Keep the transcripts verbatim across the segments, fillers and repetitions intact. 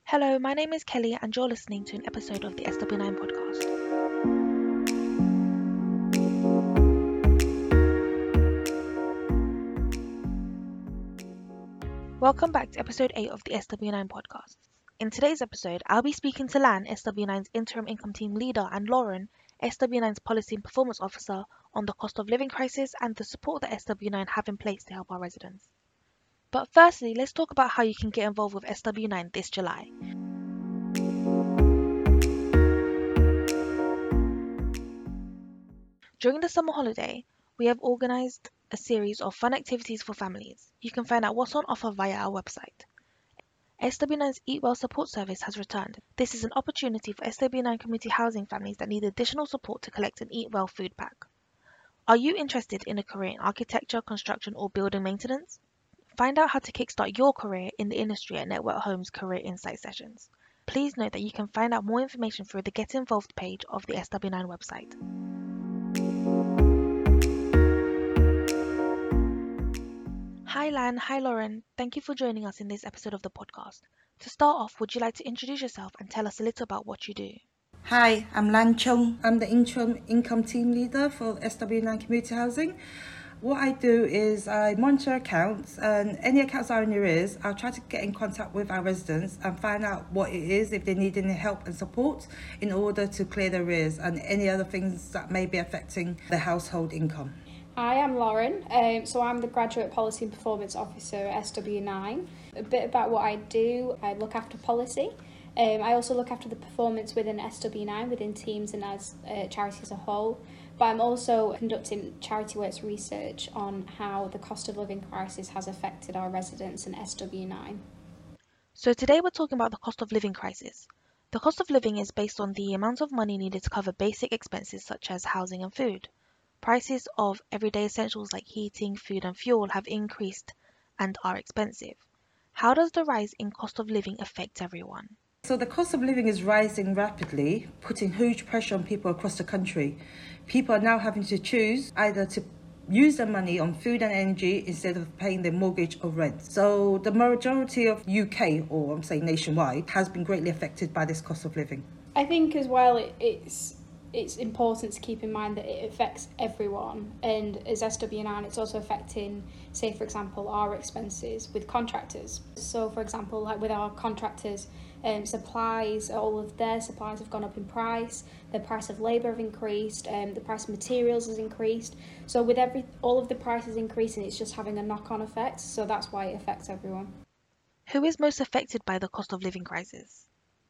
Hello, my name is Kelly, and you're listening to an episode of the S W nine podcast. Welcome back to episode eight of the S W nine podcast. In today's episode, I'll be speaking to Lan, S W nine's interim income team leader, and Lauren, S W nine's policy and performance officer, on the cost of living crisis and the support that S W nine have in place to help our residents. But firstly, let's talk about how you can get involved with S W nine this July. During the summer holiday, we have organised a series of fun activities for families. You can find out what's on offer via our website. S W nine's Eat Well support service has returned. This is an opportunity for S W nine community housing families that need additional support to collect an Eat Well food pack. Are you interested in a career in architecture, construction, or building maintenance? Find out how to kickstart your career in the industry at Network Home's Career Insight Sessions. Please note that you can find out more information through the Get Involved page of the S W nine website. Hi Lan, hi Lauren. Thank you for joining us in this episode of the podcast. To start off, would you like to introduce yourself and tell us a little about what you do? Hi, I'm Lan Chung. I'm the interim income team leader for S W nine Community Housing. What I do is I monitor accounts, and any accounts that are in arrears, I'll try to get in contact with our residents and find out what it is, if they need any help and support in order to clear the arrears and any other things that may be affecting the household income. Hi, I'm Lauren. Um, so I'm the Graduate Policy and Performance Officer at S W nine. A bit about what I do: I look after policy. Um, I also look after the performance within S W nine, within teams and as uh, charity as a whole. But I'm also conducting Charity Works research on how the cost of living crisis has affected our residents in S W nine. So today we're talking about the cost of living crisis. The cost of living is based on the amount of money needed to cover basic expenses such as housing and food. Prices of everyday essentials like heating, food and fuel have increased and are expensive. How does the rise in cost of living affect everyone? So the cost of living is rising rapidly, putting huge pressure on people across the country. People are now having to choose either to use their money on food and energy instead of paying their mortgage or rent. So the majority of U K, or I'm saying nationwide, has been greatly affected by this cost of living. I think as well it, it's it's important to keep in mind that it affects everyone, and as S W nine it's also affecting, say for example, our expenses with contractors. So for example, like with our contractors, um, supplies, all of their supplies have gone up in price, the price of labour have increased, and um, the price of materials has increased. So with every all of the prices increasing, it's just having a knock-on effect, so that's why it affects everyone. Who is most affected by the cost of living crisis?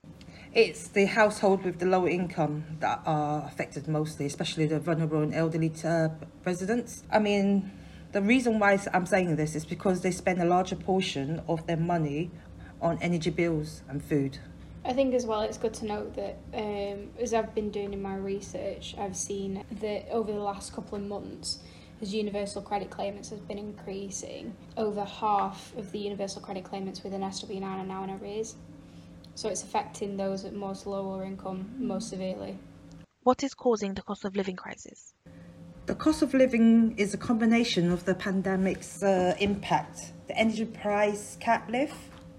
It's the household with the lower income that are affected mostly, especially the vulnerable and elderly uh, residents. I mean, the reason why I'm saying this is because they spend a larger portion of their money on energy bills and food. I think as well it's good to note that um, as I've been doing in my research, I've seen that over the last couple of months, as universal credit claimants has been increasing, over half of the universal credit claimants within S W nine are now in arrears. So it's affecting those at most lower income most severely. What is causing the cost of living crisis? The cost of living is a combination of the pandemic's uh, impact, the energy price cap lift,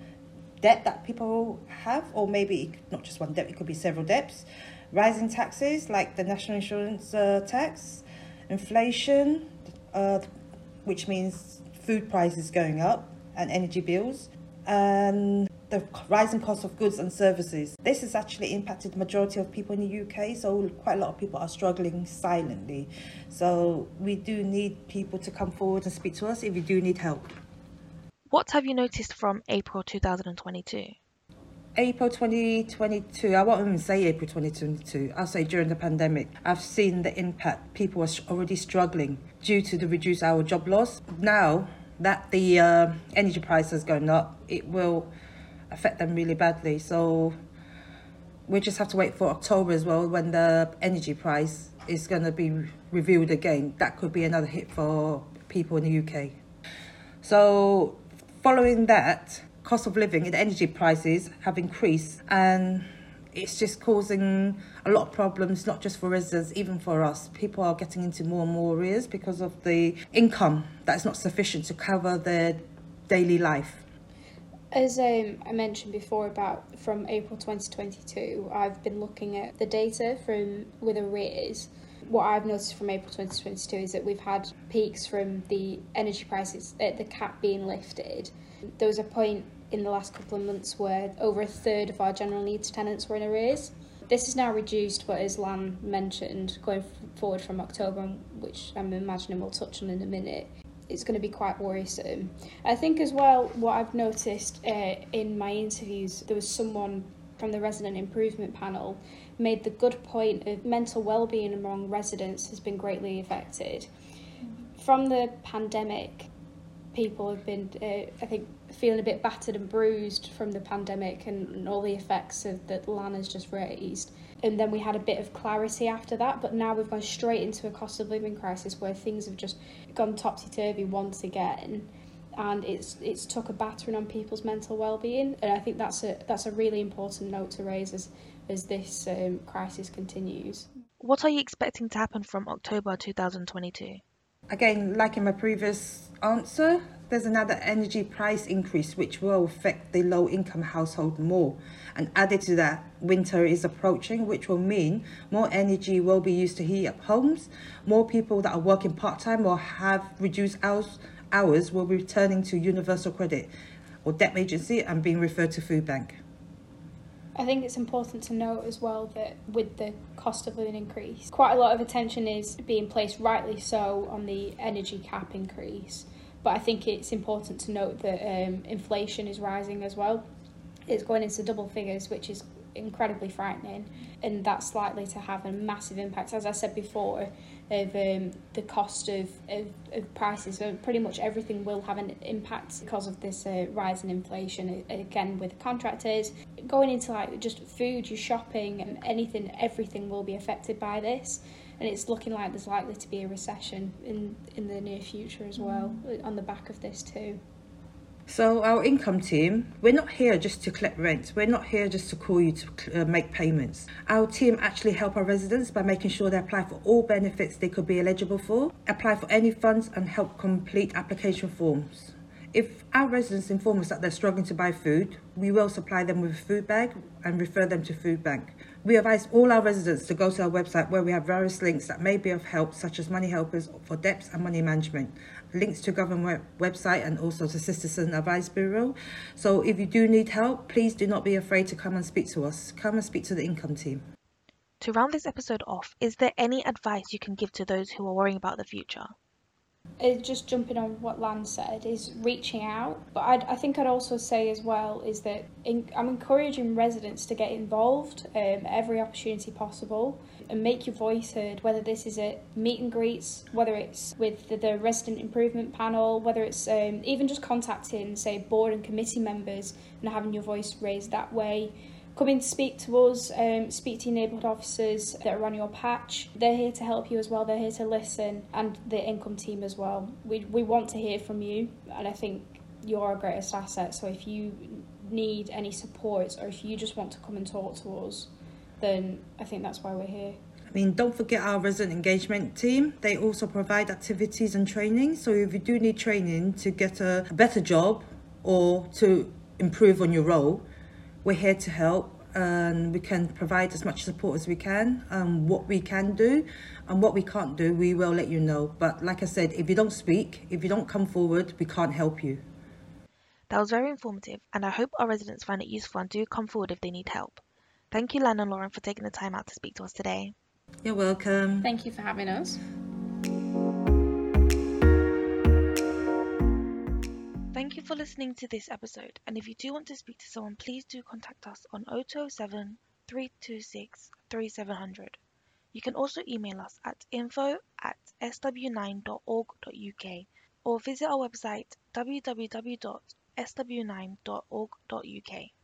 debt that people have, or maybe not just one debt, it could be several debts, rising taxes like the national insurance uh, tax, inflation, uh, which means food prices going up and energy bills, and the rising cost of goods and services. This has actually impacted the majority of people in the U K, so quite a lot of people are struggling silently. So we do need people to come forward and speak to us if you do need help. What have you noticed from April two thousand twenty-two? April twenty twenty-two, I won't even say April twenty twenty-two, I'll say during the pandemic, I've seen the impact. People are already struggling due to the reduced hour job loss. Now that the uh, energy price has gone up, it will affect them really badly. So we just have to wait for October as well, when the energy price is going to be reviewed again. That could be another hit for people in the U K. So following that, cost of living and energy prices have increased, and it's just causing a lot of problems, not just for residents, even for us. People are getting into more and more arrears because of the income that's not sufficient to cover their daily life. As um, I mentioned before about from April twenty twenty-two, I've been looking at the data from with arrears. What I've noticed from April twenty twenty-two is that we've had peaks from the energy prices, uh, the cap being lifted. There was a point in the last couple of months where over a third of our general needs tenants were in arrears. This is now reduced, but as Lan mentioned, going forward from October, which I'm imagining we'll touch on in a minute, it's going to be quite worrisome. I think as well, what I've noticed uh, in my interviews, there was someone from the resident improvement panel made the good point of mental well-being among residents has been greatly affected. From the pandemic, people have been, uh, I think, feeling a bit battered and bruised from the pandemic and, and all the effects of that Lan has just raised. And then we had a bit of clarity after that, but now we've gone straight into a cost of living crisis where things have just gone topsy-turvy once again, and it's it's took a battering on people's mental well-being. And I think that's a that's a really important note to raise as as this um, crisis continues. What are you expecting to happen from October twenty twenty-two? Again, like in my previous answer, there's another energy price increase which will affect the low-income household more. And added to that, winter is approaching, which will mean more energy will be used to heat up homes. More people that are working part-time or have reduced hours, hours will be returning to Universal Credit or Debt Agency and being referred to Food Bank. I think it's important to note as well that with the cost of living increase, quite a lot of attention is being placed, rightly so, on the energy cap increase. But I think it's important to note that um, inflation is rising as well. It's going into double figures, which is incredibly frightening, and that's likely to have a massive impact, as I said before, of um, the cost of, of, of prices. So pretty much everything will have an impact because of this uh, rise in inflation. Again, with contractors, going into like just food, your shopping, and anything, everything will be affected by this. And it's looking like there's likely to be a recession in, in the near future as well, on the back of this too. So our income team, we're not here just to collect rent. We're not here just to call you to uh, make payments. Our team actually help our residents by making sure they apply for all benefits they could be eligible for, apply for any funds and help complete application forms. If our residents inform us that they're struggling to buy food, we will supply them with a food bag and refer them to Food Bank. We advise all our residents to go to our website where we have various links that may be of help, such as Money Helpers for debts and money management, links to government website and also to Citizen Advice Bureau. So if you do need help, please do not be afraid to come and speak to us. Come and speak to the income team. To round this episode off, is there any advice you can give to those who are worrying about the future? Uh, just jumping on what Lan said, is reaching out. But I'd, I think I'd also say as well is that in, I'm encouraging residents to get involved um, every opportunity possible and make your voice heard, whether this is at meet and greets, whether it's with the, the resident improvement panel, whether it's um, even just contacting, say, board and committee members and having your voice raised that way. Come in to speak to us, um, speak to your neighbourhood officers that are on your patch. They're here to help you as well, they're here to listen, and the income team as well. We we want to hear from you, and I think you're our greatest asset. So if you need any support or if you just want to come and talk to us, then I think that's why we're here. I mean, don't forget our resident engagement team. They also provide activities and training. So if you do need training to get a better job or to improve on your role, we're here to help, and we can provide as much support as we can. Um, what we can do and what we can't do, we will let you know. But like I said, if you don't speak, if you don't come forward, we can't help you. That was very informative, and I hope our residents find it useful and do come forward if they need help. Thank you, Lan and Lauren, for taking the time out to speak to us today. You're welcome. Thank you for having us. Thank you for listening to this episode, and if you do want to speak to someone, please do contact us on zero two zero seven, three two six, three seven zero zero. You can also email us at info at s w nine dot org dot u k or visit our website w w w dot s w nine dot org dot u k.